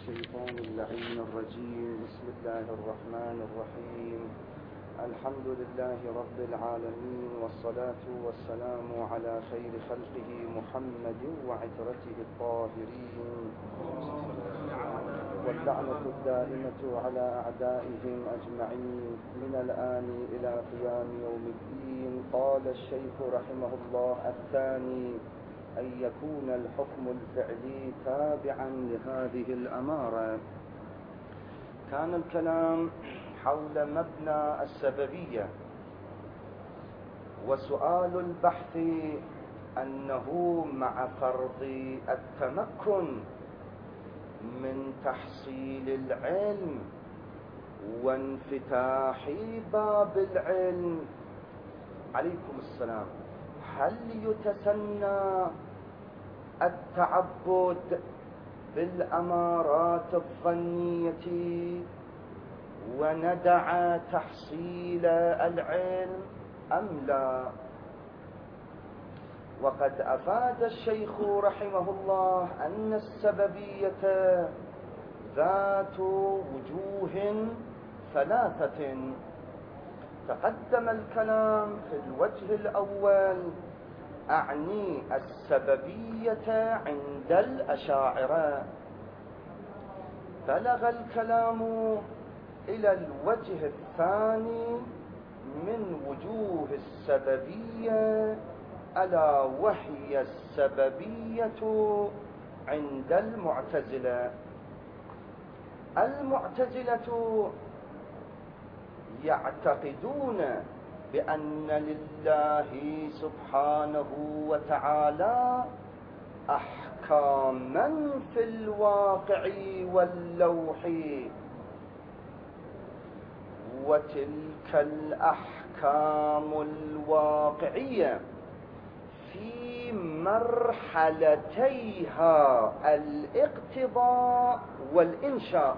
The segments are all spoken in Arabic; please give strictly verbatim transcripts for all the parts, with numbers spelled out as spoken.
الشيطان اللعين الرجيم. بسم الله الرحمن الرحيم. الحمد لله رب العالمين، والصلاة والسلام على خير خلقه محمد وعترته الطاهرين، واللعنة الدائمة على أعدائهم أجمعين من الآن إلى قيام يوم الدين. قال الشيخ رحمه الله: الثاني أن يكون الحكم الفعلي تابعا لهذه الأمارة. كان الكلام حول مبنى السببية، وسؤال البحث أنه مع فرض التمكن من تحصيل العلم وانفتاح باب العلم، عليكم السلام، هل يتسنى التعبد بالأمارات الظنية وندع تحصيل العلم أم لا؟ وقد أفاد الشيخ رحمه الله أن السببية ذات وجوه ثلاثة. تقدم الكلام في الوجه الأول، أعني السببية عند الأشاعرة. بلغ الكلام إلى الوجه الثاني من وجوه السببية، ألا وهي السببية عند المعتزلة. المعتزلة يعتقدون بأن لله سبحانه وتعالى أحكاما في الواقع واللوح، وتلك الأحكام الواقعية في مرحلتيها الاقتضاء والإنشاء،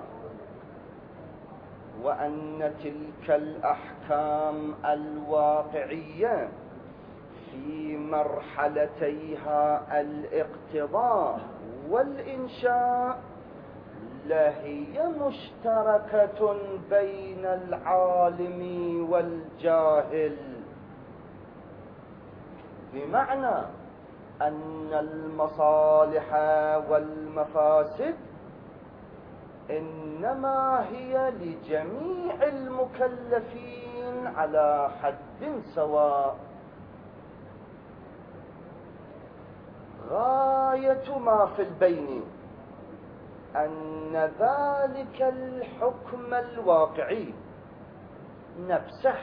وأن تلك الأحكام الواقعية في مرحلتيها الاقتضاء والإنشاء لهي مشتركة بين العالم والجاهل، بمعنى أن المصالح والمفاسد إنما هي لجميع المكلفين على حد سواء. غاية ما في البين أن ذلك الحكم الواقعي نفسه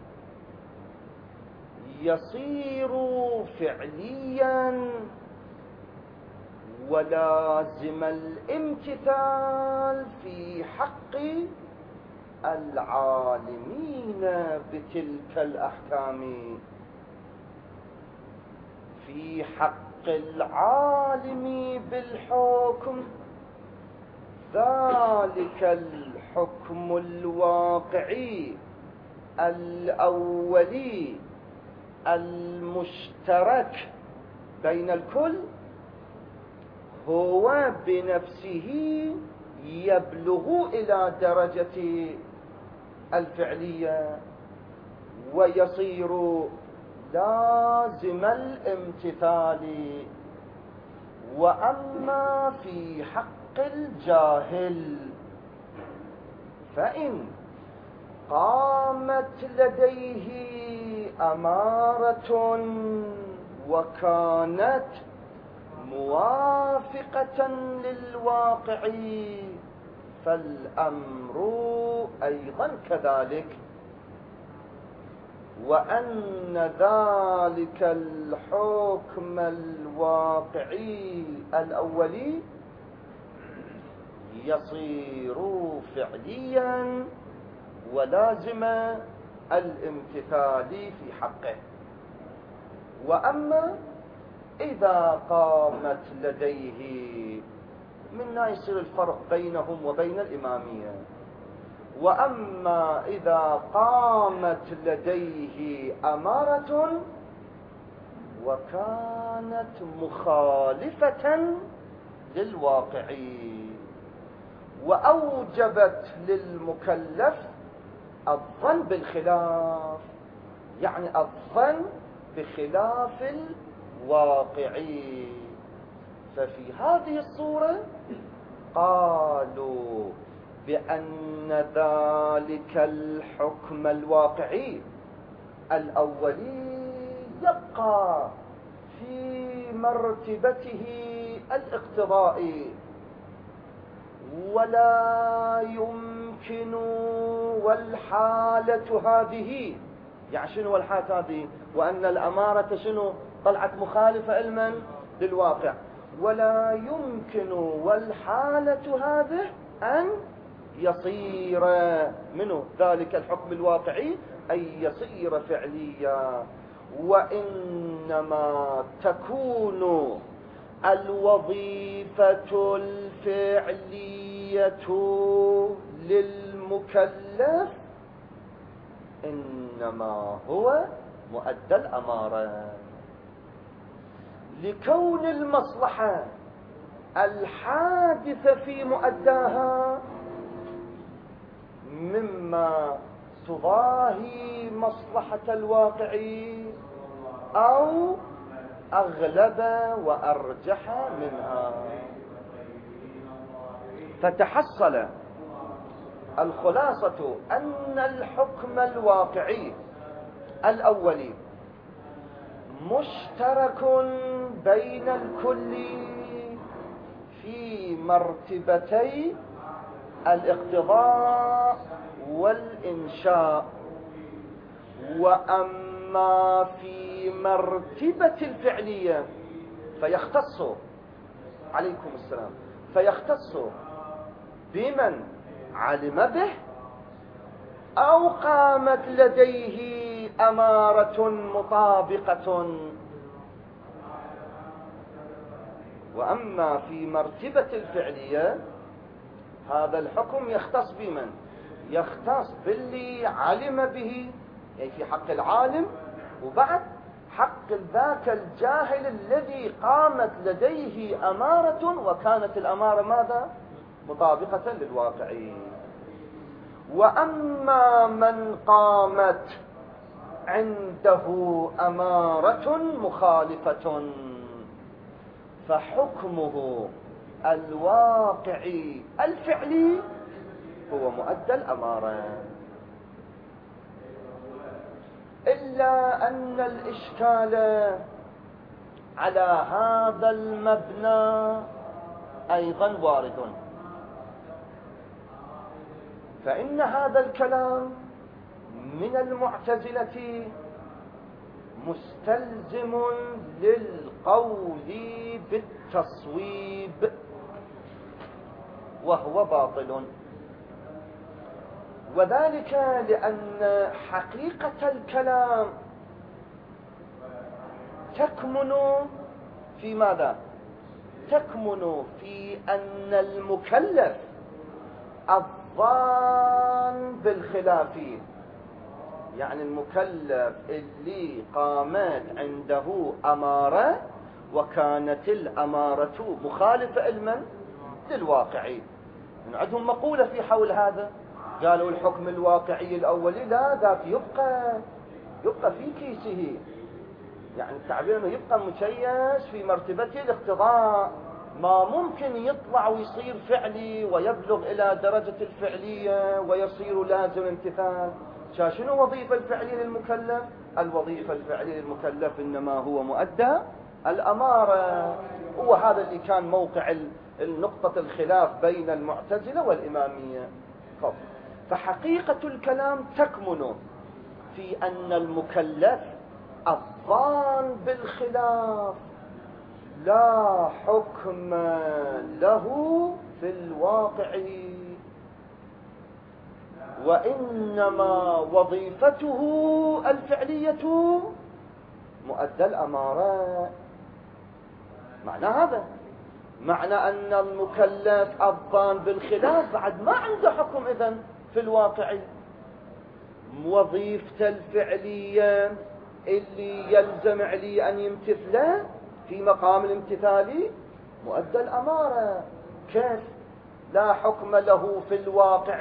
يصير فعليا ولازم الامتثال في حق العالمين بتلك الأحكام، في حق العالم بالحكم ذلك الحكم الواقعي الأولي المشترك بين الكل هو بنفسه يبلغ إلى درجة الفعلية ويصير لازم الامتثال. وأما في حق الجاهل فإن قامت لديه أمارة وكانت موافقة للواقع فالأمر أيضا كذلك، وأن ذلك الحكم الواقعي الأولي يصير فعليا ولازم الامتثال في حقه. وأما إذا قامت لديه، منا يصير الفرق بينهم وبين الإمامية، وأما إذا قامت لديه أمارة وكانت مخالفة للواقع، وأوجبت للمكلف الظن بالخلاف، يعني الظن بخلاف الواقعي. ففي هذه الصورة قالوا بأن ذلك الحكم الواقعي الأولي يبقى في مرتبته الاقتضائي، ولا يمكن والحالة هذه، يعني شنو الحالة هذه؟ وأن الأمارة شنو؟ طلعت مخالفة علما للواقع. ولا يمكن والحالة هذه أن يصير منه ذلك الحكم الواقعي أن يصير فعليا، وإنما تكون الوظيفة الفعلية للمكلف إنما هو مؤدى الأمارة، لكون المصلحة الحادثة في مؤداها مما تضاهي مصلحة الواقعي أو أغلب وأرجح منها. فتحصل الخلاصة أن الحكم الواقعي الأولي مشترك بين الكل في مرتبتي الاقتضاء والإنشاء، وأما في مرتبة الفعلية فيختص عليكم السلام فيختص بمن علم به أو قامت لديه أمارة مطابقة. وأما في مرتبة الفعلية هذا الحكم يختص بمن؟ يختص باللي علم به، يعني في حق العالم، وبعد حق ذاك الجاهل الذي قامت لديه أمارة وكانت الأمارة ماذا؟ مطابقة للواقع. وأما من قامت عنده أمارة مخالفة فحكمه الواقعي الفعلي هو مؤدى الأمارة. إلا أن الإشكال على هذا المبنى أيضا وارد، فإن هذا الكلام من المعتزلة مستلزم للقول بالتصويب وهو باطل، وذلك لأن حقيقة الكلام تكمن في ماذا؟ تكمن في أن المكلف الظان بالخلاف، يعني المكلف اللي قامت عنده أمارة وكانت الأمارة مخالفة علما للواقعي. عندهم مقولة في حول هذا، قالوا الحكم الواقعي الأولي لا ذاك يبقى يبقى في كيسه، يعني التعبير انه يبقى مشيش في مرتبته الاقتضاء، ما ممكن يطلع ويصير فعلي ويبلغ إلى درجة الفعلية ويصير لازم امتثال. شنو وظيفة الفعلي للمكلف؟ الوظيفة الفعلية للمكلف إنما هو مؤدى الأمارة. وهذا اللي كان موقع النقطة الخلاف بين المعتزلة والإمامية. فحقيقة الكلام تكمن في أن المكلف الظان بالخلاف لا حكم له في الواقع، وإنما وظيفته الفعلية مؤدى الأمارة. معنى هذا معنى أن المكلف الظان بالخلاف بعد ما عنده حكم إذن في الواقع. وظيفة الفعلية اللي يلزم عليه أن يمتثله في مقام الامتثالي مؤدى الأمارة. كيف؟ لا حكم له في الواقع.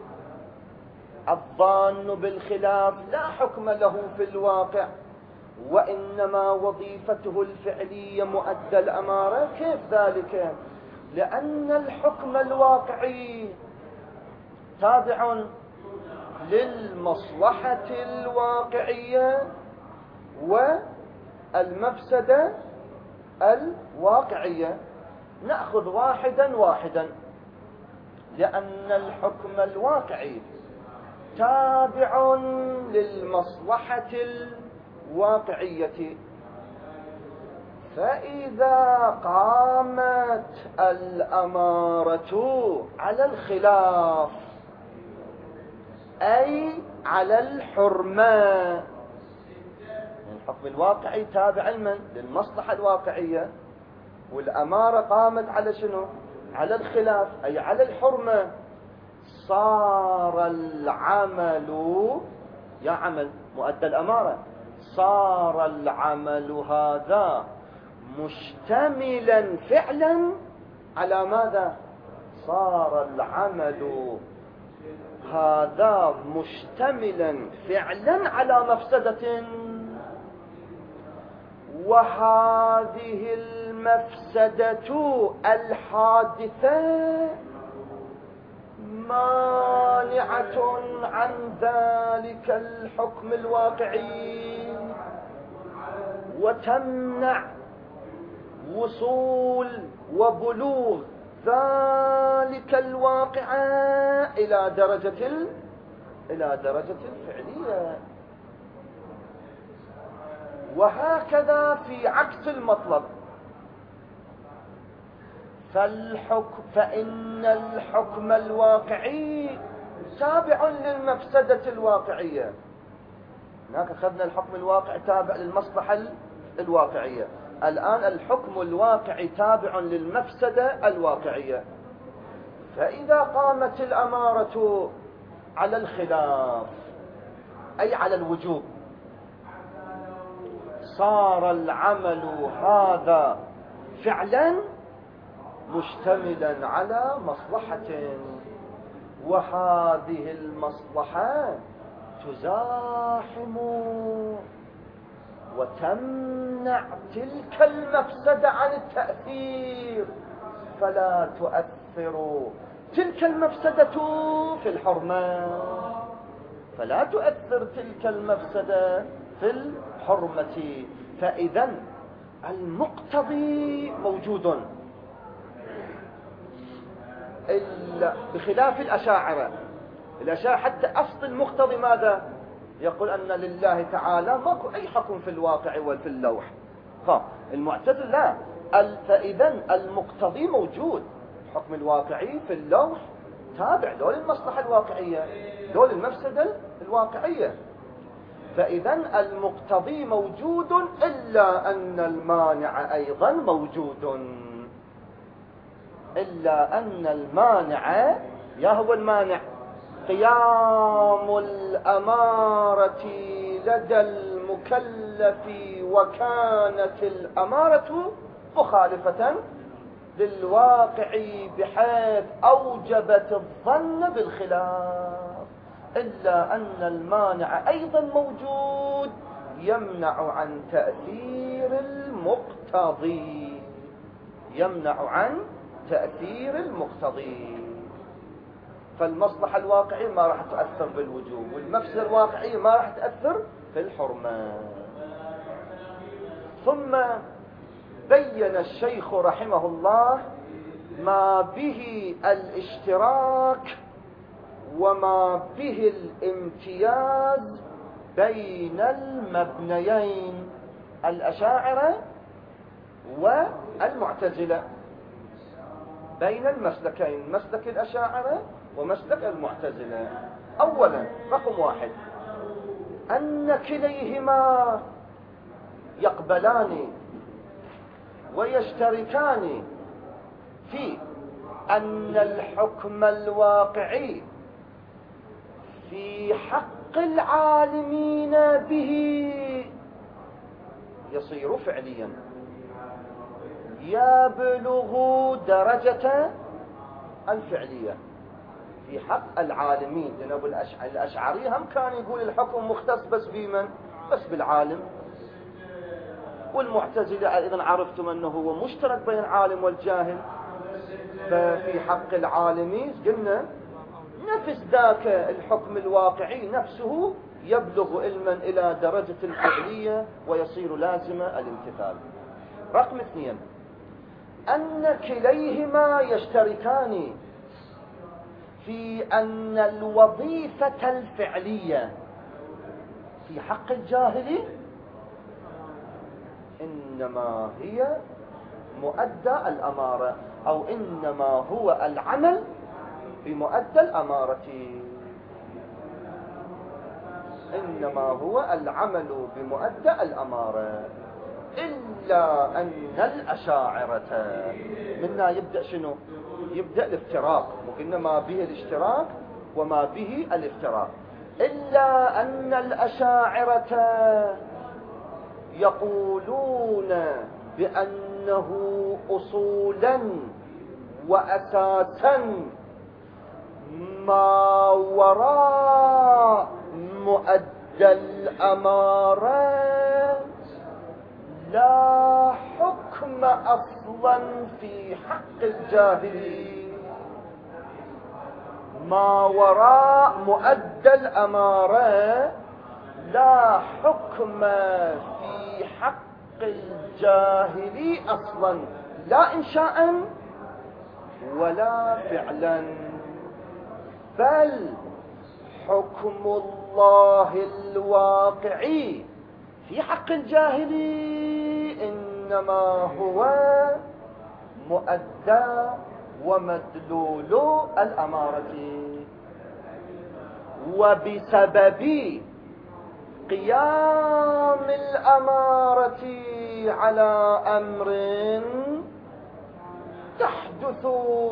الظان بالخلاف لا حكم له في الواقع، وإنما وظيفته الفعلية مؤدى الأمارة. كيف ذلك؟ لأن الحكم الواقعي تابع للمصلحة الواقعية والمفسدة الواقعية. نأخذ واحدا واحدا. لأن الحكم الواقعي تابع للمصلحة الواقعية، فإذا قامت الأمارة على الخلاف أي على الحرمة، الحكم الواقعي تابع لمن؟ للمصلحة الواقعية، والأمارة قامت على شنو؟ على الخلاف أي على الحرمة. صار العمل يا عمل مؤدى الأمارة، صار العمل هذا مشتملا فعلا على ماذا؟ صار العمل هذا مشتملا فعلا على مفسدة، وهذه المفسدة الحادثة مانعة عن ذلك الحكم الواقعي، وتمنع وصول وبلوغ ذلك الواقع إلى درجة ال... إلى درجة الفعلية. وهكذا في عكس المطلب. فالحكم فإن الحكم الواقعي تابع للمفسدة الواقعية. هناك أخذنا الحكم الواقعي تابع للمصلحة الواقعية، الآن الحكم الواقعي تابع للمفسدة الواقعية. فإذا قامت الأمارة على الخلاف أي على الوجوب، صار العمل هذا فعلا مشتملا على مصلحة، وهذه المصلحة تزاحم وتمنع تلك المفسدة عن التأثير، فلا تؤثر تلك المفسدة في الحرمة، فلا تؤثر تلك المفسدة في الحرمة. فإذا المقتضي موجود، بخلاف الأشاعرة. الأشاعرة حتى أصل المقتضي ماذا؟ يقول أن لله تعالى ماكو أي حكم في الواقع وفي اللوح. المعتزلة لا، فإذا المقتضي موجود. الحكم الواقعي في اللوح تابع لو للمصلحة الواقعية لو للمفسدة الواقعية. فإذا المقتضي موجود، إلا أن المانع أيضا موجود، إلا أن المانع يا هو المانع قيام الأمارة لدى المكلف، وكانت الأمارة مخالفة للواقع بحيث أوجبت الظن بالخلاف، إلا أن المانع أيضا موجود يمنع عن تأثير المقتضي، يمنع عن تأثير المقتضي. فالمصلحة الواقعية ما راح تأثر بالوجوب، والمفسدة الواقعية ما راح تأثر في الحرمة. ثم بين الشيخ رحمه الله ما به الاشتراك وما به الامتياز بين المبنيين، الأشاعرة والمعتزلة، بين المسلكين، مسلك الأشاعرة ومسلك المعتزلة. أولا رقم واحد أن كليهما يقبلان ويشتركان في أن الحكم الواقعي في حق العالمين به يصير فعليا، يبلغ درجة الفعلية. في حق العالمين، لأن أبو الأشعري هم كان يقول الحكم مختص بس بمن؟ بس بالعالم. والمعتزلة أيضا عرفتم أنه هو مشترك بين العالم والجاهل. ففي حق العالمين قلنا نفس ذاك الحكم الواقعي نفسه يبلغ علما إلى درجة الفعلية ويصير لازم الامتثال. رقم اثنين، أن كليهما يشتركان في أن الوظيفة الفعلية في حق الجاهل إنما هي مؤدى الأمارة، أو إنما هو العمل بمؤدى الأمارة، إنما هو العمل بمؤدى الأمارة. إلا أن الأشاعرة منا يبدأ شنو؟ يبدأ الافتراق، وقلنا ما به الاشتراك وما به الافتراق. إلا أن الأشاعرة يقولون بأنه أصولا وأساسا ما وراء مؤدى الأمارة لا حكم أصلا في حق الجاهلين. ما وراء مؤدى الأمارة لا حكم في حق الجاهلي أصلا، لا إنشاء ولا فعلا، بل حكم الله الواقعي في حق الجاهلي إنما هو مؤدى ومدلول الأمارة. وبسبب قيام الأمارة على أمر تحدث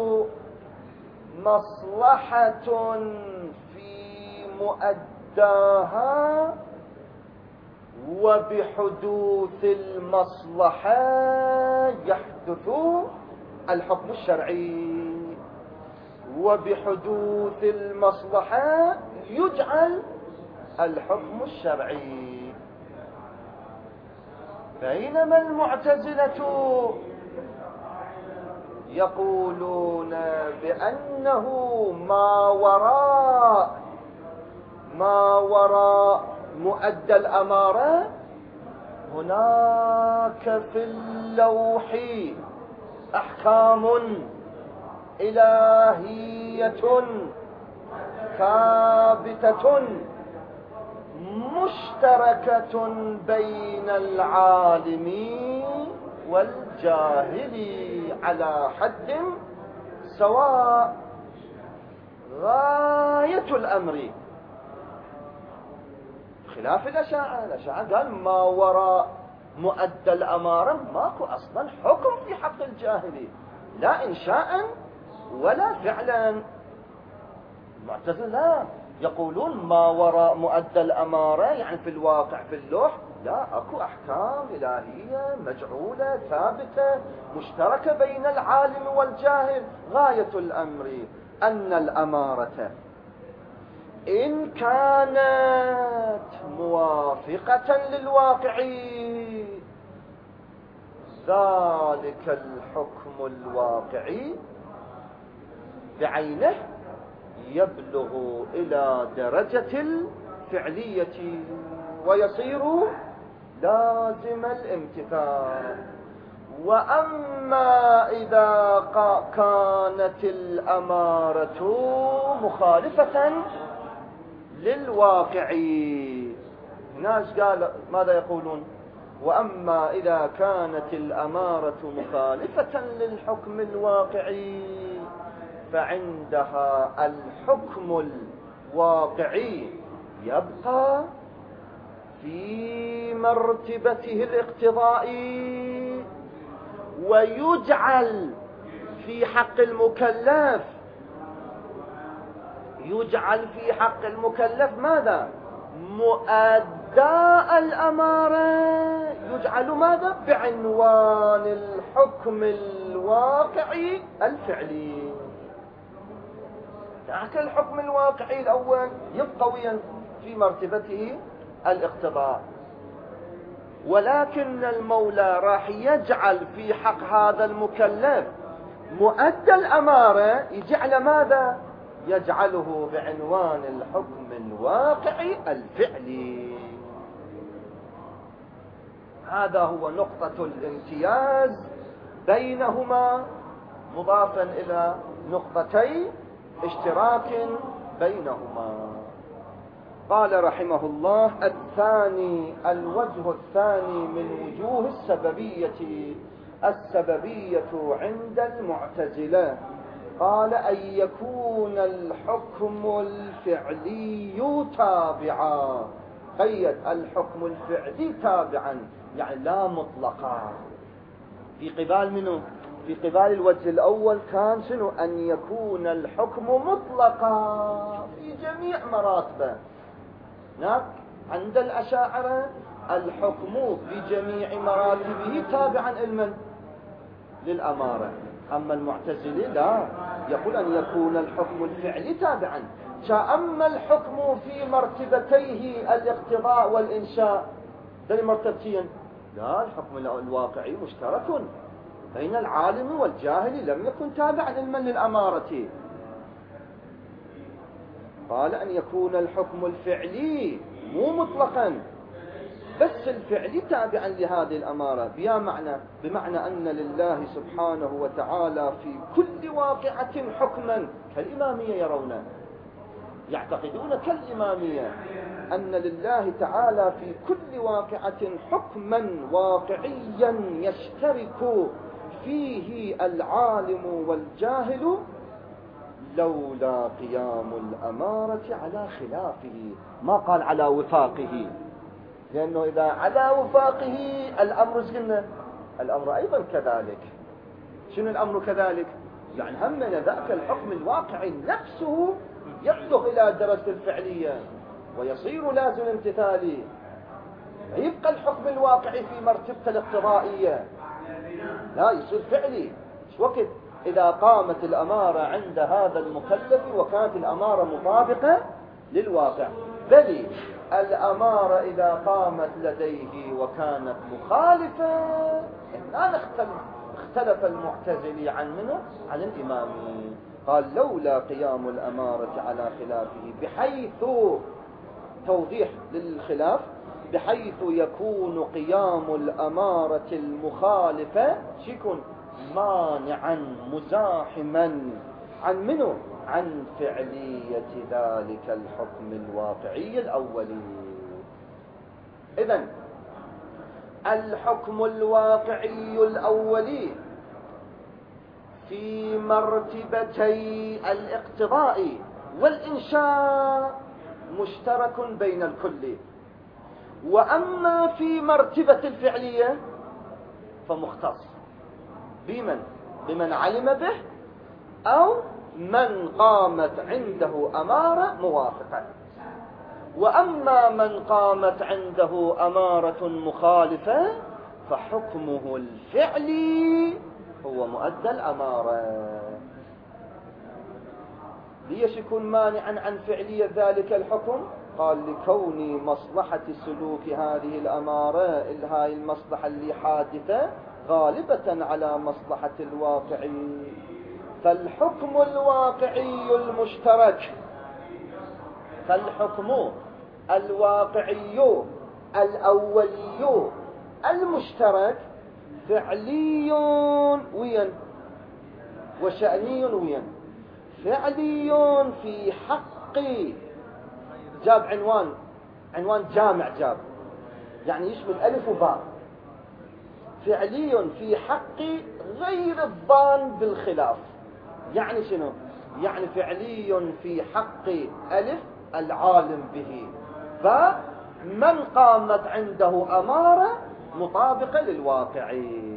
مصلحة في مؤداها، وبحدوث المصلحة يحدث الحكم الشرعي، وبحدوث المصلحة يجعل الحكم الشرعي. بينما المعتزلة يقولون بأنه ما وراء ما وراء مؤدى الأمارة هناك في اللوح أحكام إلهية ثابتة مشتركة بين العالم والجاهل على حد سواء. غاية الأمر خلاف الأشاعرة. الأشاعرة قال ما وراء مؤدى الأمارة ماكو أصلا حكم في حق الجاهل، لا إنشاء ولا فعلا. المعتزلة لا، يقولون ما وراء مؤدى الأمارة يعني في الواقع في اللوح لا، أكو أحكام إلهية مجعولة ثابتة مشتركة بين العالم والجاهل. غاية الأمر أن الأمارة إن كانت موافقة للواقع ذلك الحكم الواقعي بعينه يبلغ إلى درجة الفعلية ويصير لازم الامتثال. وأما إذا كانت الأمارة مخالفة للواقع، ناس قال ماذا يقولون؟ وأما إذا كانت الأمارة مخالفة للحكم الواقعي فعندها الحكم الواقعي يبقى في مرتبته الاقتضائي، ويجعل في حق المكلف يجعل في حق المكلف ماذا؟ مؤدى الأمارة، يجعل ماذا؟ بعنوان الحكم الواقعي الفعلي. لكن الحكم الواقعي الأول يبقى وين في مرتبته الاقتضاء. ولكن المولى راح يجعل في حق هذا المكلف مؤدى الأمارة، يجعل ماذا؟ يجعله بعنوان الحكم الواقعي الفعلي. هذا هو نقطة الامتياز بينهما، مضافا إلى نقطتي اشتراك بينهما. قال رحمه الله: الثاني، الوجه الثاني من وجوه السببية، السببية عند المعتزلة، قال أن يكون الحكم الفعلي تابعا. قيد الحكم الفعلي تابعا، يعني لا مطلقا. في قبال منه؟ في قبال الوجه الأول كان شنو؟ أن يكون الحكم مطلقا في جميع مراتبه. هناك عند الأشاعرة الحكم بجميع مراتبه تابعا لمن؟ للأمارة. أما المعتزلي لا، يقول أن يكون الحكم الفعلي تابعا. أما الحكم في مرتبتيه الاقتضاء والإنشاء، ذي مرتبتين، لا، الحكم الواقعي مشترك بين العالم والجاهل، لم يكن تابعا لمن؟ للأمارة. قال أن يكون الحكم الفعلي مو مطلقا، بس الفعلي تابعا لهذه الأمارة. بيا معنى بمعنى أن لله سبحانه وتعالى في كل واقعة حكما، كالإمامية يرونه، يعتقدون كالإمامية أن لله تعالى في كل واقعة حكما واقعيا يشترك فيه العالم والجاهل، لولا قيام الأمارة على خلافه. ما قال على وفاقه، لأنه إذا على وفاقه الأمر سكنه، الأمر أيضا كذلك. شنو الأمر كذلك؟ يعني هم من ذاك الحكم الواقعي نفسه يبلغ إلى درجة الفعلية ويصير لازم امتثالي، يبقى الحكم الواقعي في مرتبة الاقتضائية، لا، يصير فعلي. وقت إذا قامت الأمارة عند هذا المكلف وكانت الأمارة مطابقة للواقع. بل الأمارة إذا قامت لديه وكانت مخالفة، الآن اختلف, اختلف المعتزلي عن منه؟ عن الإمامي. قال: لولا قيام الأمارة على خلافه، بحيث توضيح للخلاف، بحيث يكون قيام الأمارة المخالفة شيكون مانعا مزاحما عن منه؟ عن فعلية ذلك الحكم الواقعي الأولي. إذن الحكم الواقعي الأولي في مرتبتي الاقتضاء والإنشاء مشترك بين الكل، وأما في مرتبة الفعلية فمختص بمن؟ بمن علم به أو من قامت عنده أمارة موافقة. وأما من قامت عنده أمارة مخالفة فحكمه الفعلي هو مؤدى الأمارة. ليش يكون مانعا عن فعلية ذلك الحكم؟ قال: لكون مصلحة سلوك هذه الأمارة، هاي المصلحة اللي حادثة، غالبة على مصلحة الواقعي. فالحكم الواقعي المشترك، فالحكم الواقعي الأولي المشترك فعلي وين؟ وشأني وين؟ فعلي في حق، جاب عنوان، عنوان جامع جاب، يعني يشمل ألف وباء. فعلي في حق غير الظان بالخلاف. يعني شنو؟ يعني فعلي في حق ألف العالم به، فمن قامت عنده أمارة مطابقة للواقع.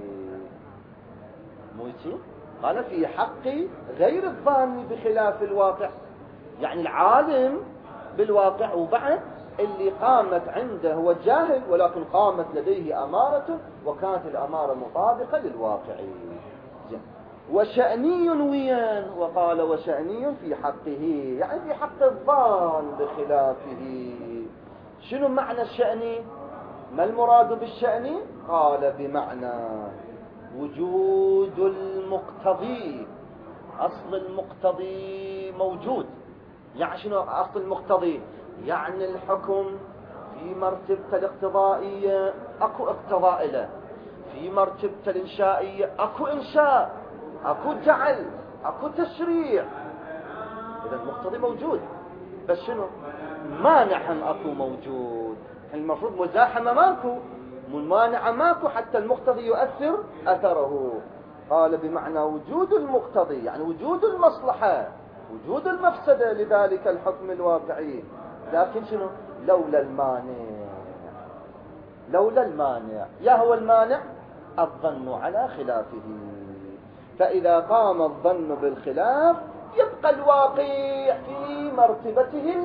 موسي قال في حق غير الظان بخلاف الواقع، يعني العالم بالواقع، وبعد اللي قامت عنده هو جاهل ولكن قامت لديه أمارة وكانت الأمارة مطابقة للواقع. وشأني وين؟ وقال وشأني في حقه، يعني في حق الظان بخلافه. شنو معنى الشأني؟ ما المراد بالشأني؟ قال بمعنى وجود المقتضي. أصل المقتضي موجود. يعني شنو أصل المقتضي؟ يعني الحكم في مرتبة الاقتضائية أكو اقتضاء له، في مرتبة الإنشائية أكو إنشاء، أكو جعل، أكو تشريع. إذا المقتضي موجود، بس شنو مانع أكو موجود. المفروض مزاحمة ماكو، مانع ماكو، حتى المقتضي يؤثر أثره. قال بمعنى وجود المقتضي، يعني وجود المصلحة، وجود المفسدة لذلك الحكم الواقعي. لكن شنو لولا المانع، لولا المانع. يا هو المانع؟ الظن على خلافه. فإذا قام الظن بالخلاف يبقى الواقع في مرتبته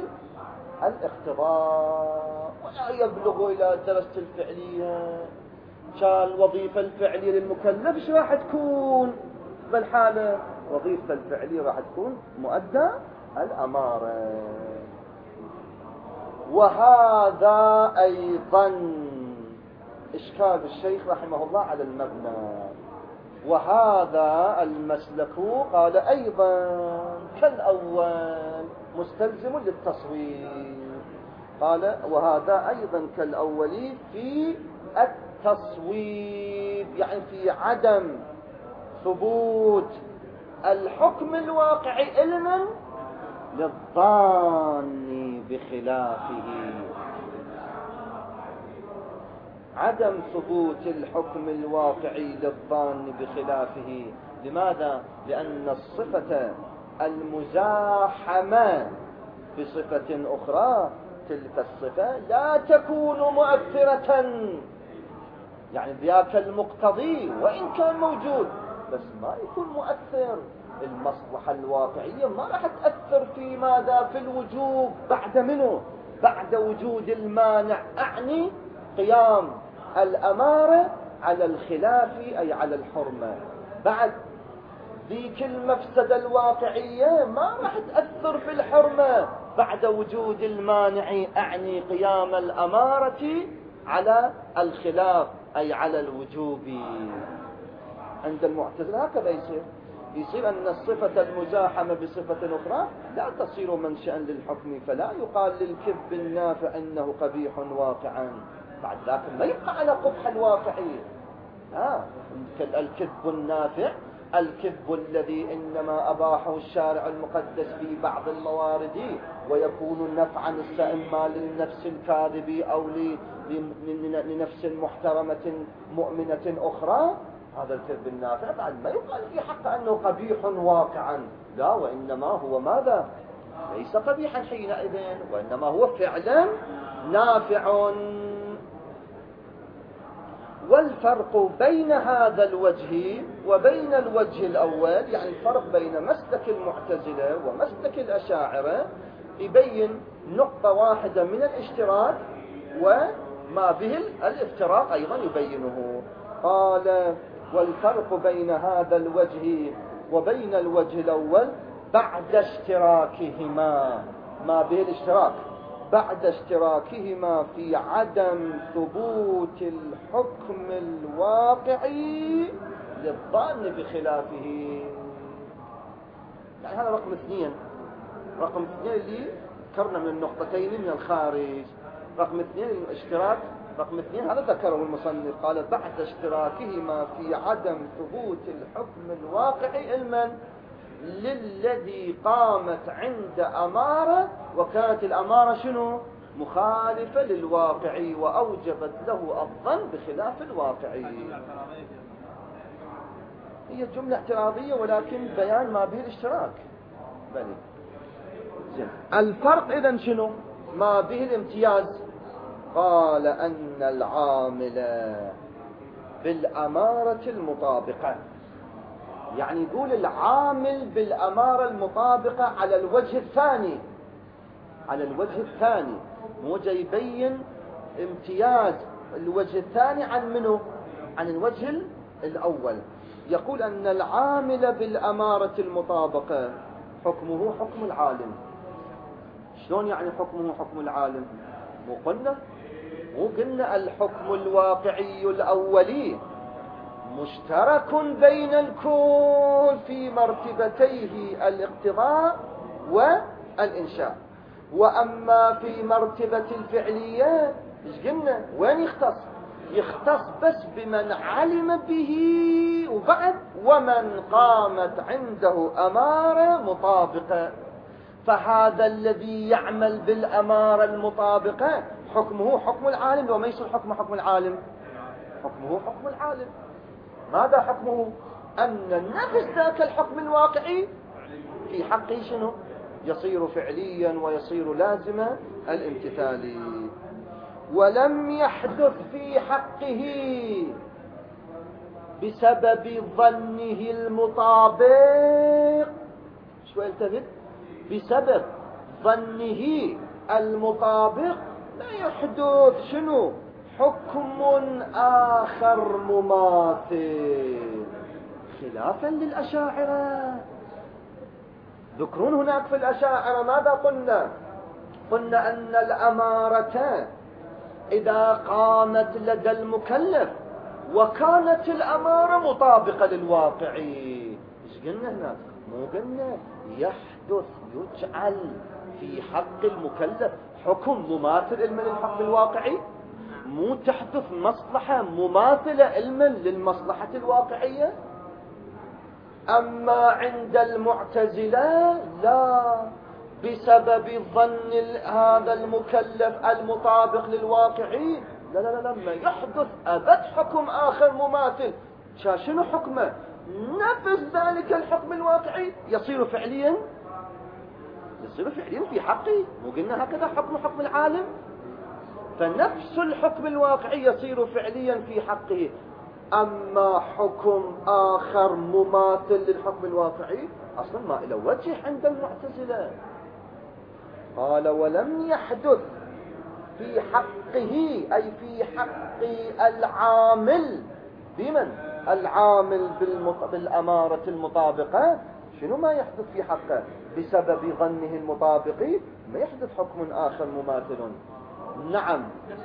الاقتضاء ولا يبلغ إلى درجة الفعلية. شان الوظيفة الفعلية للمكلف شو راح تكون بالحالة؟ وظيفة الفعلية راح تكون مؤدى الأمارة. وهذا أيضا إشكال الشيخ رحمه الله على المبنى. وهذا المسلك قال أيضا كالأول مستلزم للتصويب. قال وهذا أيضا كالأول في التصويب، يعني في عدم ثبوت الحكم الواقعي علما للظان بخلافه. عدم ثبوت الحكم الواقعي للظان بخلافه. لماذا؟ لأن الصفة المزاحمة بصفة أخرى تلك الصفة لا تكون مؤثرة. يعني ذاك المقتضي وإن كان موجود بس ما يكون مؤثر. المصلحة الواقعية ما راح تأثر في ماذا؟ في الوجوب بعد منه، بعد وجود المانع. أعني قيام الأمارة على الخلاف أي على الحرمة. بعد ذيك المفسدة الواقعية ما راح تأثر في الحرمة بعد وجود المانع. أعني قيام الأمارة على الخلاف أي على الوجوب. عند المعتزلة هكذا يصير يصير أن الصفة المزاحمة بصفة أخرى لا تصير منشأ للحكم، فلا يقال للكذب النافع إنه قبيح واقعا، بعد ذلك ما يبقى على قبح الواقعي. ها الكذب النافع، الكذب الذي إنما أباحه الشارع المقدس في بعض الموارد ويكون نفعا إما للنفس الكاذب أو لنفس محترمة مؤمنة أخرى. هذا الكذب النافع بعد ما يقال في حق أنه قبيح واقعا، لا، وإنما هو ماذا؟ ليس قبيحا حينئذ، وإنما هو فعلا نافع. والفرق بين هذا الوجه وبين الوجه الأول، يعني الفرق بين مسلك المعتزلة ومسلك الأشاعرة، يبين نقطة واحدة من الاشتراك وما به الافتراق أيضا يبينه. قال والفرق بين هذا الوجه وبين الوجه الأول بعد اشتراكهما، ما به الاشتراك بعد اشتراكهما في عدم ثبوت الحكم الواقعي للظن بخلافه. يعني هذا رقم اثنين. رقم اثنين اللي ذكرنا من النقطتين من الخارج. رقم اثنين الاشتراك. رقم اثنين هذا ذكره المصنف، قال بعد اشتراكهما في عدم ثبوت الحكم الواقعي علما للذي قامت عند أمارة وكانت الأمارة شنو؟ مخالفة للواقعي وأوجبت له الظن بخلاف الواقعي. هي جملة اعتراضية ولكن بيان ما به الاشتراك. بني. الفرق إذن شنو؟ ما به الامتياز. قال أن العامل بالأمارة المطابقة، يعني يقول العامل بالأمارة المطابقة على الوجه الثاني، على الوجه الثاني مو جاي يبين امتياز الوجه الثاني عن منه؟ عن الوجه الأول. يقول أن العامل بالأمارة المطابقة حكمه حكم العالم. شلون يعني حكمه حكم العالم؟ مو قلنا مو قلنا الحكم الواقعي الأولي مشترك بين الكل في مرتبتيه الاقتضاء والإنشاء، وأما في مرتبة الفعلية إيش قلنا؟ وين يختص؟ يختص بس بمن علم به، وبعد ومن قامت عنده أمارة مطابقة. فهذا الذي يعمل بالأمارة المطابقة حكمه حكم العالم. لو ما يصير حكمه حكم العالم، حكمه حكم العالم. ماذا حكمه؟ أن نفس ذاك الحكم الواقعي في حقه شنو؟ يصير فعليا ويصير لازم الامتثال. ولم يحدث في حقه بسبب ظنه المطابق، شوي التفت، بسبب ظنه المطابق لا يحدث شنو؟ حكم آخر مماثل، خلافا للأشاعرة. ذكرون هناك في الأشاعرة ماذا قلنا؟ قلنا أن الأمارة إذا قامت لدى المكلف وكانت الأمارة مطابقة للواقع، إيش قلنا هناك؟ مو قلنا يحدث يجعل في حق المكلف حكم مماثل علما للحكم الواقعي، مو تحدث مصلحة مماثلة علما للمصلحة الواقعية. أما عند المعتزلة لا، بسبب ظن هذا المكلف المطابق للواقعي لا لا لا لما يحدث أبد حكم آخر مماثل. شنو حكمه؟ نفس ذلك الحكم الواقعي يصير فعليا، يصير فعليا في حقه. مو قلنا هكذا حكم حكم العالم؟ فنفس الحكم الواقعي يصير فعليا في حقه. أما حكم آخر مماثل للحكم الواقعي أصلا ما إلى وجه عند المعتزلة. قال ولم يحدث في حقه، أي في حق العامل. بمن؟ العامل بالأمارة المطابقة. شنو ما يحدث في حقه؟ بسبب ظنه المطابق ما يحدث حكم آخر مماثل. نعم،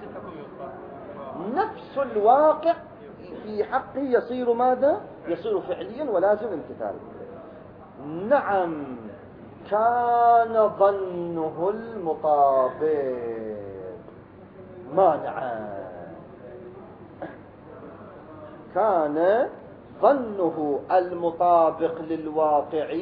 نفس الواقع في حقه يصير ماذا؟ يصير فعليا ولازم امتثال. نعم، كان ظنه المطابق مانعا، كان ظنه المطابق للواقع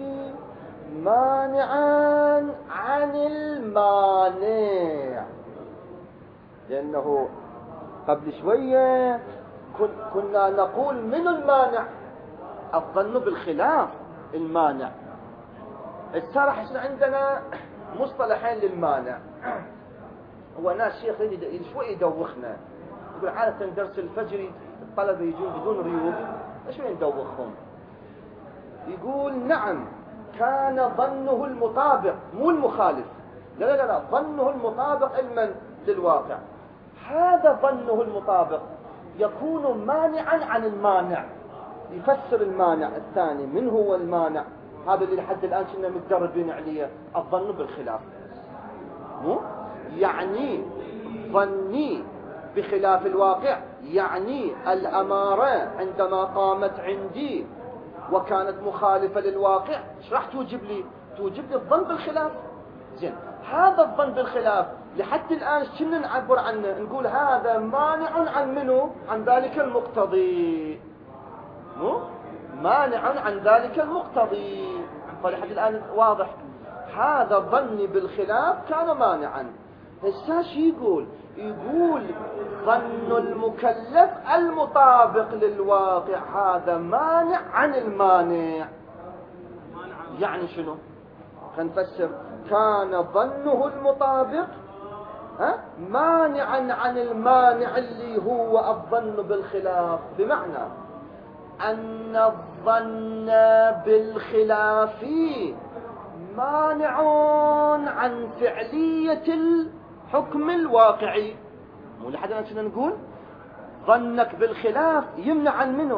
مانعا عن المانع. لأنه قبل شوية كنا نقول من المانع؟ الظن بالخلاف المانع. الصراحة احنا عندنا مصطلحين للمانع. هو ناس شيخ شوي يدوخنا، يقول عادة درس الفجر الطلبة يجون بدون ريوب، شوي ندوخهم. يقول نعم كان ظنه المطابق، مو المخالف، لا لا لا، ظنه المطابق علما للواقع. هذا ظنه المطابق يكون مانعا عن المانع. يفسر المانع الثاني، من هو المانع؟ هذا اللي لحد الآن كنا متدربين عليه، الظن بالخلاف. مو يعني ظني بخلاف الواقع، يعني الأمارة عندما قامت عندي وكانت مخالفة للواقع، ايش راح توجب لي؟ توجب لي الظن بالخلاف. زين، هذا الظن بالخلاف لحد الآن شنو نعبر عنه؟ نقول هذا مانع عن منه؟ عن ذلك المقتضي. مو مانع عن ذلك المقتضي. فلحد الآن واضح هذا ظني بالخلاف كان مانعا. هسه شو يقول؟ يقول ظن المكلف المطابق للواقع هذا مانع عن المانع. يعني شنو؟ خلينا نفسر. كان ظنه المطابق ها مانعا عن المانع اللي هو الظن بالخلاف، بمعنى أن الظن بالخلاف مانع عن فعلية الحكم الواقعي. مو لحد الآن كنا نقول ظنك بالخلاف يمنع عن منه؟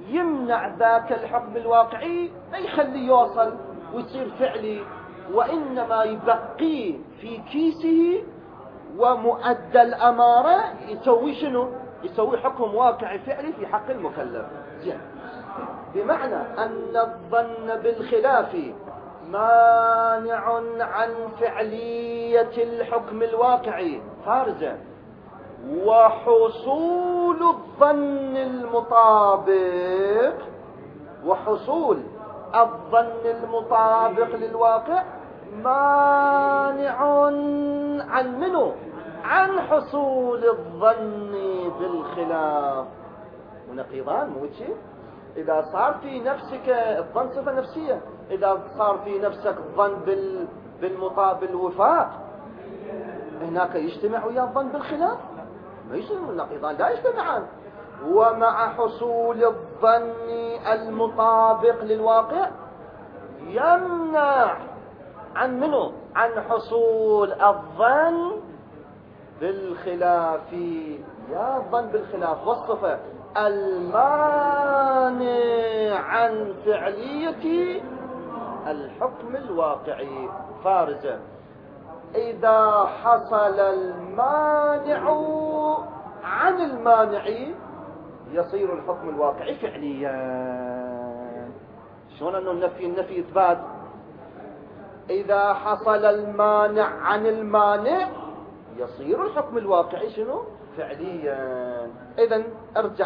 يمنع ذاك الحكم الواقعي، ما يخليه يوصل ويصير فعلي، وإنما يبقيه في كيسه، ومؤدى الأمارة يسوي شنو؟ يسوي حكم واقعي فعلي في حق المكلف. زين، بمعنى أن الظن بالخلاف مانع عن فعلية الحكم الواقعي فارزة، وحصول الظن المطابق وحصول الظن المطابق للواقع مانع عن منه عن حصول الظن بالخلاف. ونقيضان مو شيء. إذا صار في نفسك الظن صفة نفسية، إذا صار في نفسك الظن بال بالمطابق الوفاق، هناك يجتمع ويا الظن بالخلاف؟ ما يصير، النقيضان لا يجتمعان. ومع حصول الظن المطابق للواقع يمنع عن منه عن حصول الظن بالخلاف. يا الظن بالخلاف والصفة المانع عن فعلية الحكم الواقعي فارزة. إذا حصل المانع عن المانع يصير الحكم الواقعي فعليا. شلون أنه النفي النفي إثبات؟ إذا حصل المانع عن المانع يصير الحكم الواقعي شنو؟ فعليا. إذن ارجع،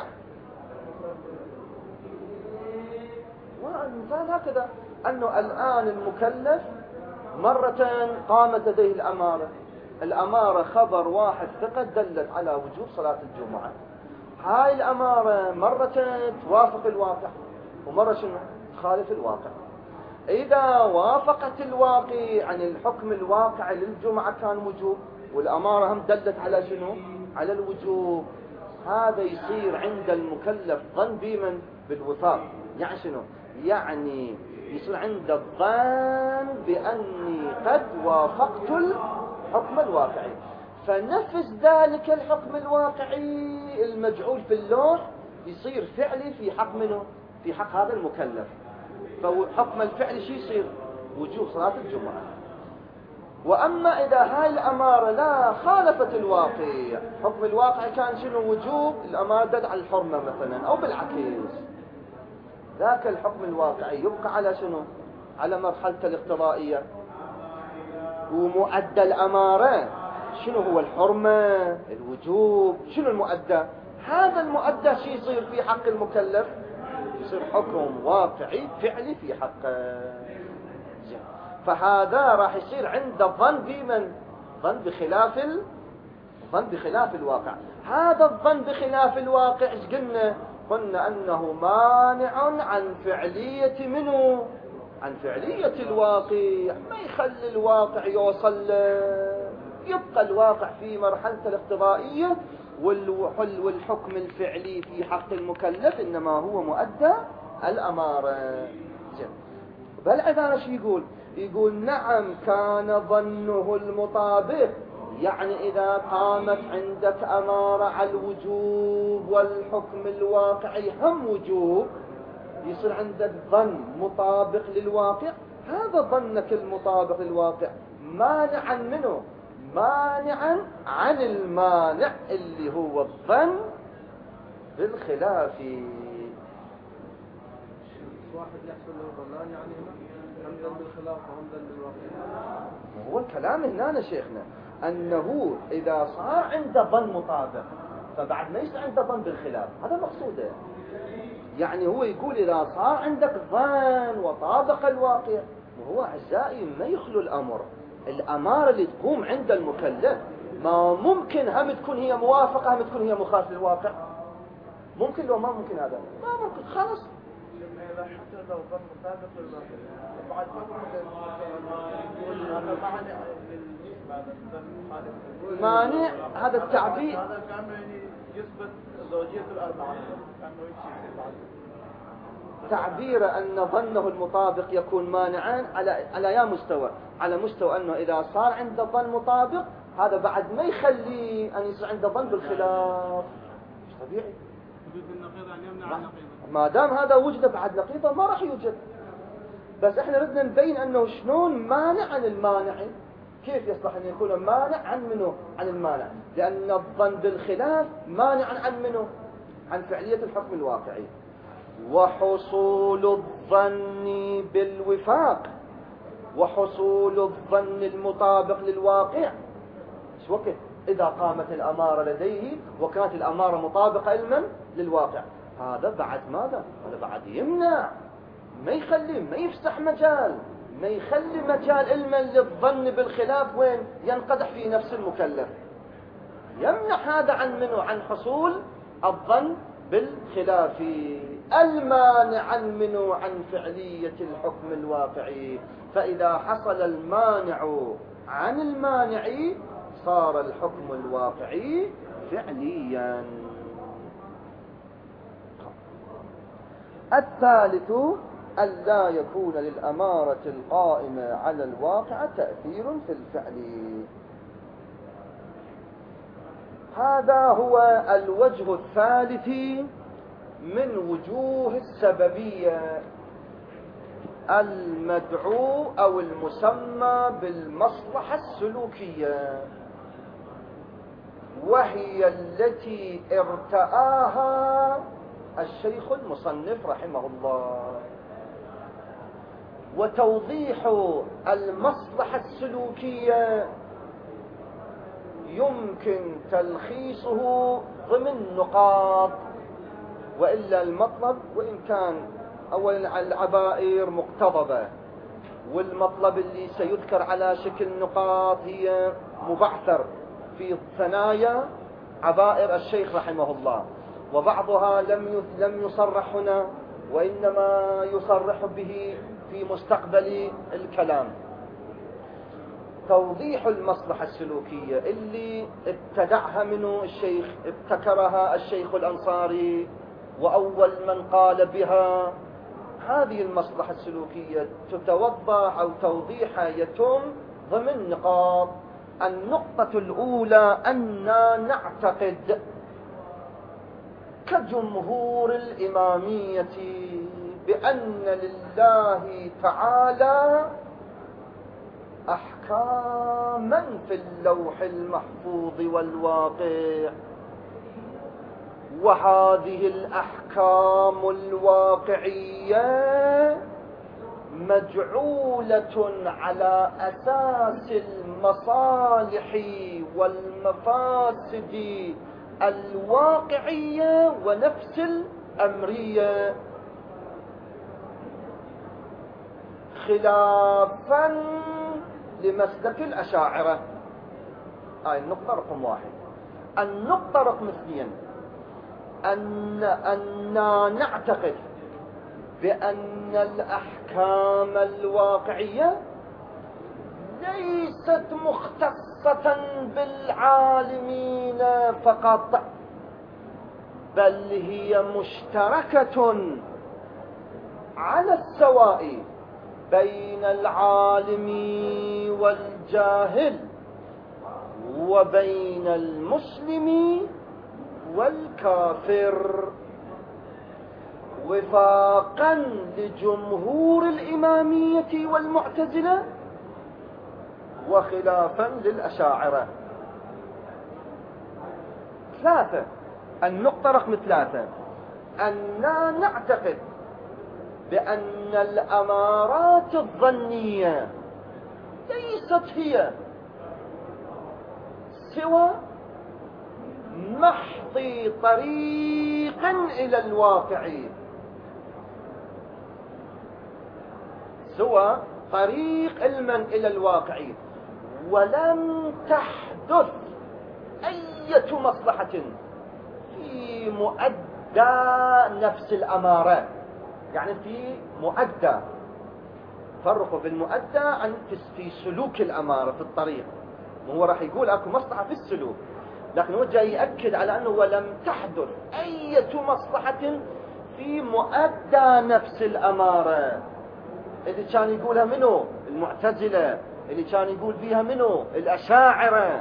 والمثال هكذا، أنه الآن المكلف مرة قامت لديه الأمارة، الأمارة خبر واحد ثقة دلت على وجوب صلاة الجمعة. هاي الأمارة مرة توافق الواقع ومرة شنو؟ تخالف الواقع. إذا وافقت الواقع عن الحكم الواقع للجمعة كان وجوب، والأمارة هم دلت على شنو؟ على الوجوب. هذا يصير عند المكلف ظن بمن؟ بالوفاق. يعني شنو؟ يعني يصير عند الظن بأني قد وافقت الحكم الواقعي، فنفس ذلك الحكم الواقعي المجعول في اللوح يصير فعلي في حق منه؟ في حق هذا المكلف. فحكم الفعل شي يصير؟ وجوب صلاة الجمعة. وأما إذا هاي الأمارة لا خالفت الواقع، حكم الواقع كان شنو؟ وجوب، الأمارة دل على الحرمة مثلا، أو بالعكس، ذاك الحكم الواقعي يبقى على شنو؟ على مرحلة الاقتضائية. ومؤدى الأمارة شنو هو؟ الحرمة، الوجوب. شنو المؤدى؟ هذا المؤدى شي يصير في حق المكلف؟ يصير حكم واقعي فعلي في حقه. فهذا راح يصير عند الظن بمن؟ ظن بخلاف ال... ظن بخلاف الواقع. هذا الظن بخلاف الواقع ايش قلنا؟ قلنا أنه مانع عن فعلية منه؟ عن فعلية الواقع. ما يخلي الواقع يوصل، يبقى الواقع في مرحلة الاقتضائية، والحكم الفعلي في حق المكلف إنما هو مؤدى الأمارة. بل عذارة شو يقول؟ يقول نعم كان ظنه المطابق، يعني إذا قامت عندك أمارة على الوجوب والحكم الواقعي هم وجوب، يصير عندك ظن مطابق للواقع. هذا ظنك المطابق للواقع مانعا منه؟ مانعا عن المانع اللي هو الظن بالخلاف. واحد يحصل له ظنان يعني همدا بالخلاف وهمدا بالواقع. هو الكلام هنا شيخنا أنه إذا صار عنده ظن مطابق فبعد ما يصير عنده ظن بالخلاف، هذا مقصوده. يعني هو يقول إذا صار عندك ظن وطابق الواقع، وهو أعزائي ما يخلو الأمر. الأمارة اللي تقوم عند المكلف ما ممكن هم تكون هي موافقة هم تكون هي مخالفة للواقع. ممكن لو ما ممكن؟ هذا ما ممكن خلاص. إذا حتى لو ظن مطابق للواقع بعد ما يقول هذا معنى مانع. هذا التعبير هذا كان يثبت زوجية الأربعة، تعبير أن ظنه المطابق يكون مانعا على على يا مستوى، على مستوى أنه إذا صار عنده ظن مطابق هذا بعد ما يخلي أن يصير عنده ظن بالخلاف. مش طبيعي. وجود النقيض أن يمنع النقيض. ما دام هذا وجد بعد نقيضه ما راح يوجد. بس احنا ردنا نبين انه شلون مانع عن المانع. كيف يصلح ان يكون مانع عن منه؟ عن المانع. لان الظن بالخلاف مانع عن منه؟ عن فعلية الحكم الواقعي. وحصول الظن بالوفاق وحصول الظن المطابق للواقع ايش وقت؟ اذا قامت الامارة لديه وكانت الامارة مطابقة علما للواقع. هذا بعد ماذا؟ هذا بعد يمنع، ما يخلي، ما يفسح مجال، ما يخلي مجال علما للظن بالخلاف وين ينقدح في نفس المكلف. يمنع هذا عن منه؟ عن حصول الظن بالخلاف. المانع عن منه؟ عن فعلية الحكم الواقعي. فإذا حصل المانع عن المانع صار الحكم الواقعي فعليا. الثالث ألا يكون للأمارة القائمة على الواقع تأثير في الفعل. هذا هو الوجه الثالث من وجوه السببية المدعو أو المسمى بالمصلحة السلوكية، وهي التي ارتآها الشيخ المصنف رحمه الله. وتوضيح المصلحة السلوكية يمكن تلخيصه ضمن نقاط، وإلا المطلب وإن كان أولا العبائر مقتضبة، والمطلب اللي سيذكر على شكل نقاط هي مبعثر في ثنايا عبائر الشيخ رحمه الله، وبعضها لم لم يصرح هنا وإنما يصرح به في مستقبل الكلام. توضيح المصلحة السلوكية اللي ابتدعها منه الشيخ، ابتكرها الشيخ الأنصاري وأول من قال بها. هذه المصلحة السلوكية تتوضح أو توضيحها يتم ضمن نقاط. النقطة الأولى أننا نعتقد كجمهور الإمامية بأن لله تعالى أحكاما في اللوح المحفوظ والواقع، وهذه الأحكام الواقعية مجعولة على أساس المصالح والمفاسد الواقعية ونفس الأمرية، خلافا لمسلك الأشاعرة. هاي النقطة رقم واحد. النقطة رقم اثنين أن أننا نعتقد بأن الأحكام الواقعية ليست مختصة بالعالمين فقط، بل هي مشتركة على السواء بين العالم والجاهل وبين المسلم والكافر، وفاقا لجمهور الإمامية والمعتزلة وخلافا للأشاعرة. ثلاثة. النقطة رقم ثلاثة أننا نعتقد بأن الأمارات الظنية ليست هي سوى محض طريق إلى الواقع، سوى طريق علما إلى الواقع، ولم تحدث أي مصلحة في مؤدى نفس الأمارة. يعني في مؤدى، فرقوا بالمؤدى عن في سلوك الأمارة في الطريق. وهو راح يقول أكو مصلحة في السلوك، لكن هو جاي يأكد على أنه ولم تحدث أي مصلحة في مؤدى نفس الأمارة. اللي كان يقولها منه المعتزلة، اللي كان يقول فيها منه الأشاعرة.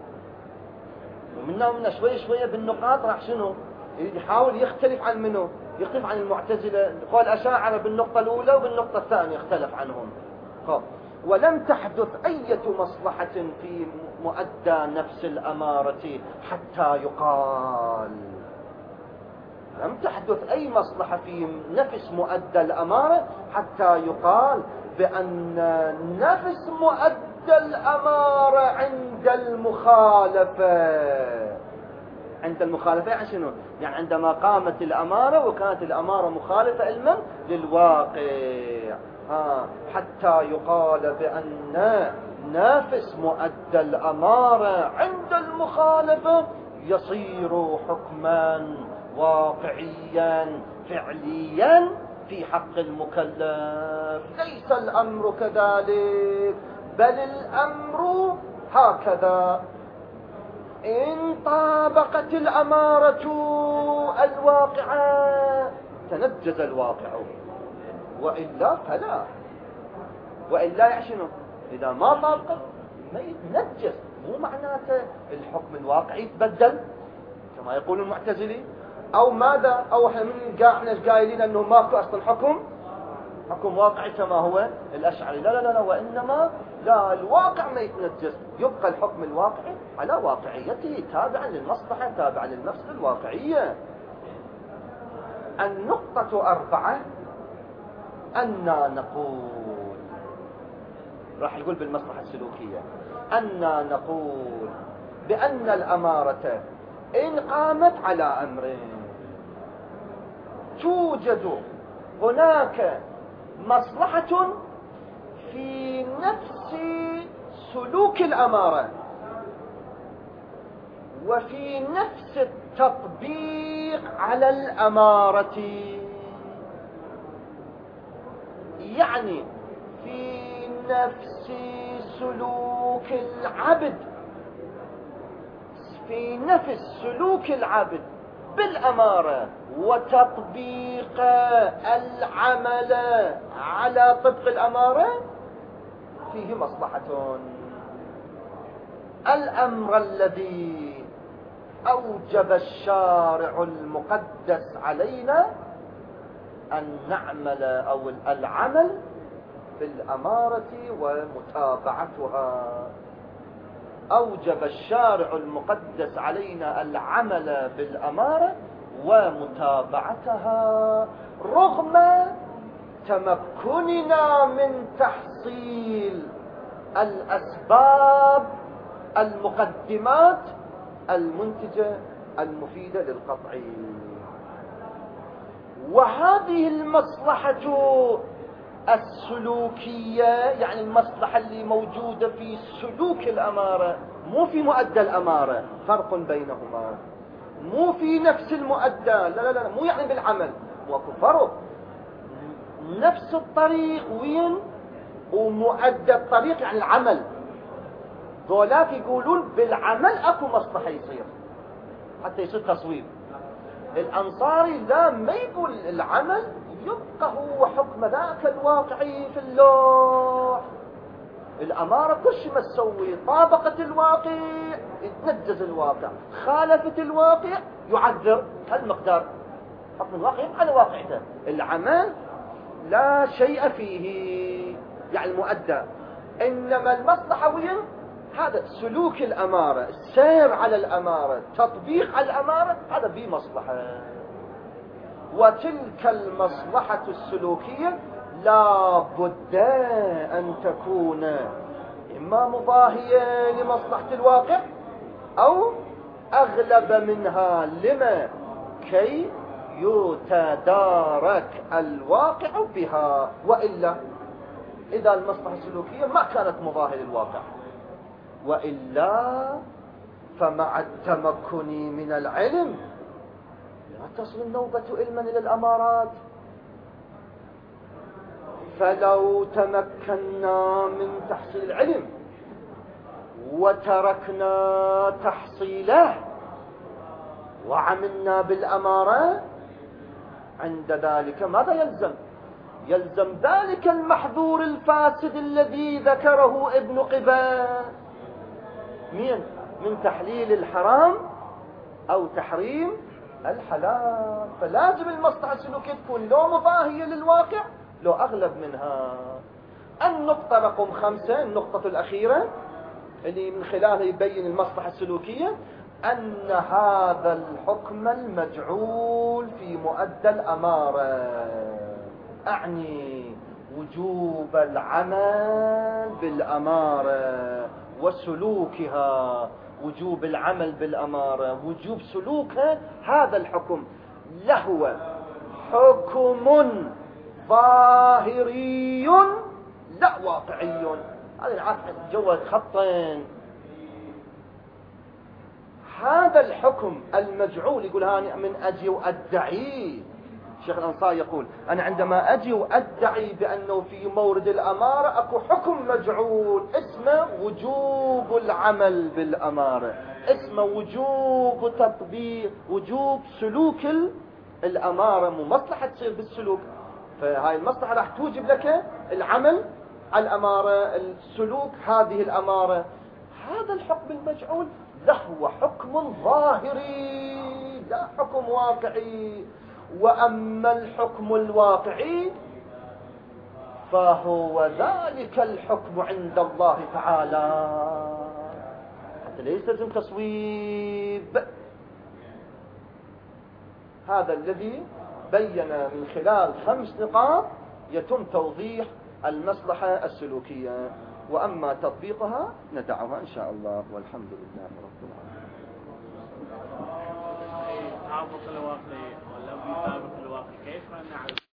ومنا ومنا شوية شوية بالنقاط راح شنو يحاول يختلف عن منه يختلف عن المعتزلة. قال الأشاعرة بالنقطة الأولى وبالنقطة الثانية اختلف عنهم. خب. ولم تحدث أي مصلحة في مؤدى نفس الأمارة حتى يقال، لم تحدث أي مصلحة في نفس مؤدى الأمارة حتى يقال بأن نفس مؤدى الأمارة عند المخالفة. عند المخالفة يعني شنو؟ يعني عندما قامت الأمارة وكانت الأمارة مخالفة علما للواقع، ها حتى يقال بأن نفس مؤدى الأمارة عند المخالفة يصير حكما واقعيا فعليا في حق المكلف. ليس الأمر كذلك، بل الأمر هكذا: إن طابقت الأمارة الواقع تنجز الواقع، وإلا فلا. وإلا يعشنه إذا ما طابقت ما يتنجز، مو معناته الحكم الواقعي يتبدل كما يقول المعتزلي، أو ماذا، أو احنا من احنا قايلين أنه ماكو أصلا حكم حكم واقعي كما هو الأشعري. لا لا لا, لا وإنما لا، الواقع ما يتنجس، يبقى الحكم الواقعي على واقعيته تابعا للمصلحة تابعا للمفسدة الواقعية. النقطة أربعة: أننا نقول، راح يقول بالمصلحة السلوكية، أننا نقول بأن الأمارة إن قامت على أمرين توجد هناك مصلحة في نفس سلوك الأمارة وفي نفس التطبيق على الأمارة. يعني في نفس سلوك العبد في نفس سلوك العبد بالأمارة وتطبيق العمل على طبق الأمارة فيه مصلحة. الأمر الذي أوجب الشارع المقدس علينا أن نعمل أو العمل بالأمارة ومتابعتها، أوجب الشارع المقدس علينا العمل بالأمارة ومتابعتها رغم تمكننا من تحصيل الأسباب المقدمات المنتجة المفيدة للقطع. وهذه المصلحة السلوكية، يعني المصلحة اللي موجودة في سلوك الأمارة مو في مؤدى الأمارة، فرق بينهما، مو في نفس المؤدى، لا لا لا مو يعني بالعمل، واكو فرق. نفس الطريق وين ومؤدى الطريق يعني العمل، ذولاك يقولون بالعمل اكو مصلحة يصير حتى يصير تصويب. الأنصاري لا، ما يقول العمل يبقى هو حكم ذاك الواقعي في اللوح، الأمارة كل شيء ما تسوي طابقت الواقع يتنجز الواقع، خالفت الواقع يعذر هالمقدار، حكم الواقع على واقعته. العمل لا شيء فيه يعني المؤدى، إنما المصلحة وين؟ هذا سلوك الأمارة، السير على الأمارة، تطبيق على الأمارة، هذا فيه مصلحة. وتلك المصلحة السلوكية لا بد أن تكون إما مضاهية لمصلحة الواقع أو أغلب منها، لما كي يتدارك الواقع بها. وإلا إذا المصلحة السلوكية ما كانت مضاهية للواقع، وإلا فمع التمكن من العلم لا تصل النوبة علما إلى الأمارات. فلو تمكنا من تحصيل العلم وتركنا تحصيله وعملنا بالأمارة، عند ذلك ماذا يلزم؟ يلزم ذلك المحظور الفاسد الذي ذكره ابن قباء من من تحليل الحرام أو تحريم الحلال. فلازم المصلحة السلوكية تكون لو مضاهية للواقع لو أغلب منها. النقطة رقم خمسة، النقطة الأخيرة اللي من خلالها يبين المصلحة السلوكية، أن هذا الحكم المجعول في مؤدى الأمارة، أعني وجوب العمل بالأمارة وسلوكها، وجوب العمل بالأمارة وجوب سلوكها، هذا الحكم لهو حكم ظاهري لا واقعي. هذا العقل جوه خطين. هذا الحكم المجعول يقول هاني من أجي وأدعي، الشيخ الأنصاري يقول أنا عندما أجي وأدعي بأنه في مورد الأمارة أكو حكم مجعول اسمه وجوب العمل بالأمارة، اسمه وجوب تطبيق، وجوب سلوك الأمارة، مو مصلحة تصير بالسلوك. فهاي المصلحة راح توجب لك العمل على الأمارة، السلوك هذه الأمارة. هذا الحكم المجعول له حكم ظاهري لا حكم واقعي. وأما الحكم الواقعي فهو ذلك الحكم عند الله تعالى، حتى ليس لازم تصويب. هذا الذي بين من خلال خمس نقاط يتم توضيح المصلحة السلوكية، وأما تطبيقها ندعها إن شاء الله، والحمد لله رب العالمين. تعاطف الواقع ولا بيطابق الواقع كيف نعرف؟